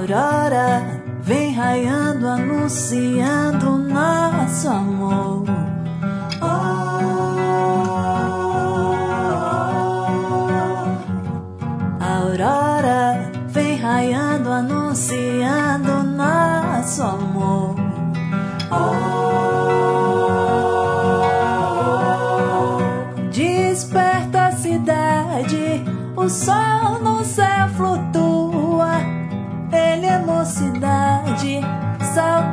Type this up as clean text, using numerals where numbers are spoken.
aurora vem raiando, anunciando nosso amor. Aurora vem raiando, anunciando nosso amor. Desperta a cidade, o sol no céu flutua. Ele é mocidade, saudade.